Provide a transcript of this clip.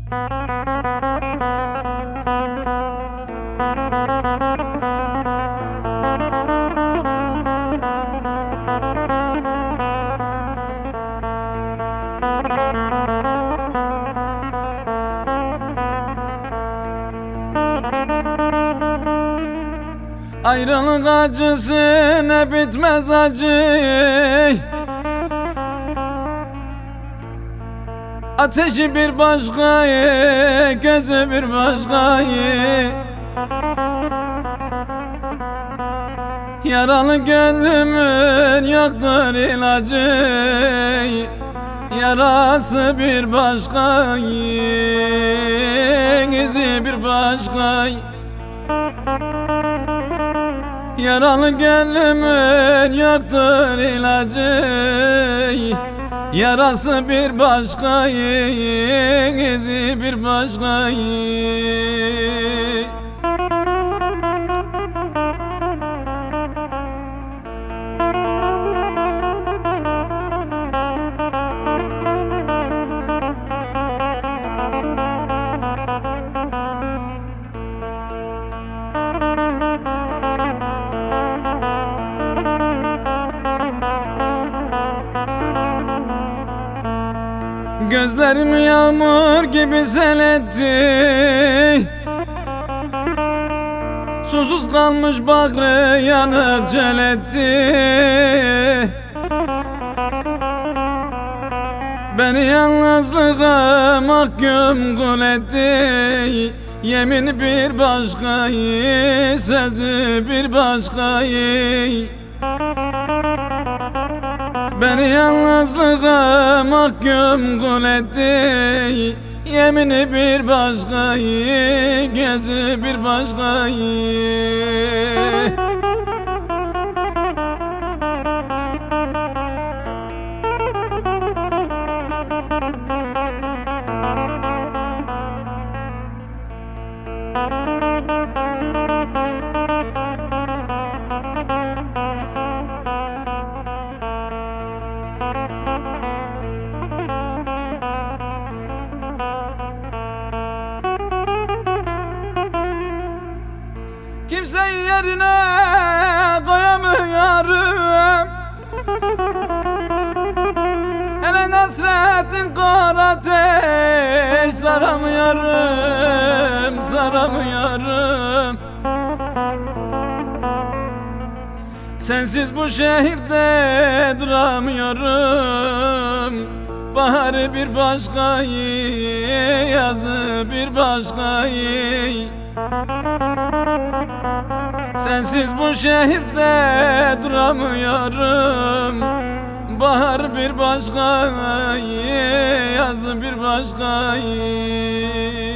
Ayrılık acısı ne bitmez acı. Ateşi bir başka, gözü bir başka. Yaralı gönlümün yoktur ilacı. Yarası bir başka, izi bir başka. Yaralı gönlümün yoktur ilacı. Yarası bir başka, izi bir başka. Gözlerim yağmur gibi seletti. Susuz kalmış bağrı yanık celetti. Beni yalnızlığa mahkum kul etti. Yemin bir başka, sözü bir başka. Beni yalnızlığa mahkum kul etti. Yemini bir başka, gözü bir başka. Kimseyi yerine koyamıyorum. Hele Nasrettin kara ateş saramıyorum, saramıyorum. Sensiz bu şehirde duramıyorum. Baharı bir başka, yazı bir başka. Sensiz bu şehirde duramıyorum. Bahar bir başka, yazı bir başka.